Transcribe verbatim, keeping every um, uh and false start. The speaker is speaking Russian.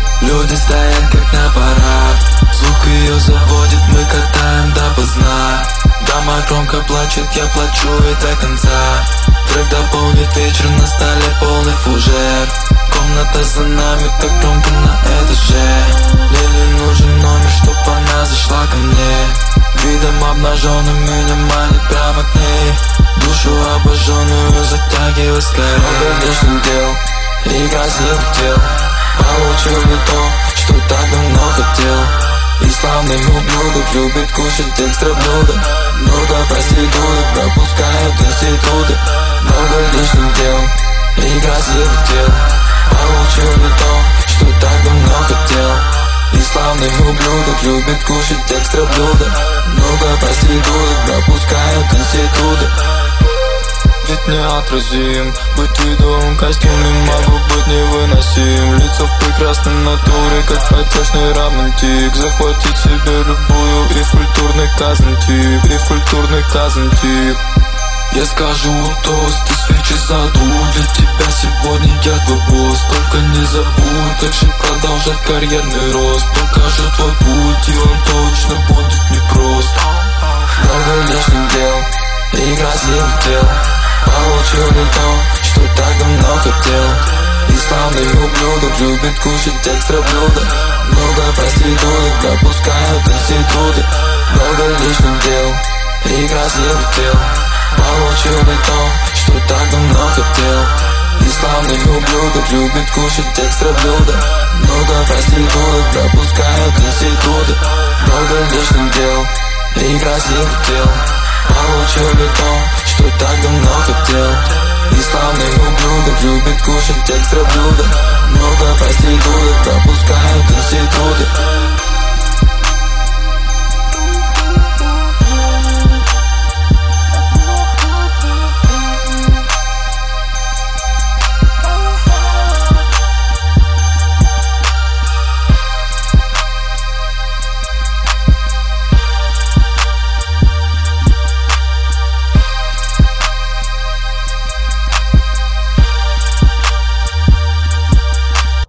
Люди стоят как на парад, звук ее заводит, мы катаем допоздна. Дама громко плачет, я плачу и до конца. Трек дополнит вечер, на столе полный фужер. Комната за нами, так громко на этаже. Лили нужен номер, чтоб она зашла ко мне. Видом обнаженным меня манит прямо к ней. Душу обожженную затягивает скорее. Много лишних дел и красивых тел. Получил не то, что так давно хотел. И славный ублюдок любит кушать экстра блюда. Много проституток пропускают институты. Много лишних дел и красивых тел. Получил не то, что так давно хотел. И славный ублюдок любит кушать экстра блюда. Много проституток пропускают институты. Ведь неотразим, быть в видовом костюме могу быть невыносим. Лицо в прекрасной натуре, как потешный романтик. Захватить себе любую и в культурный казантип, и в культурный казантип. Я скажу тост, и свечи задул. Для тебя сегодня я твой босс. Только не забудь, дальше продолжать карьерный рост. Покажу твой путь, и он точно будет непрост. Много лишних дел и красивых тел. Получил не то, что так давно хотел. И славный ублюдок любит кушать экстра блюда. Много проституток пропускают институты. Много лишних дел и красивых тел. Получил не то, что так давно хотел. И славный ублюдок любит кушать экстра блюда. Много проституток пропускают институты. Много лишних дел и красивых тел. Получил не то, что так давно хотел. И славный ублюдок любит кушать экстра блюда. Много проституток пропускают институты.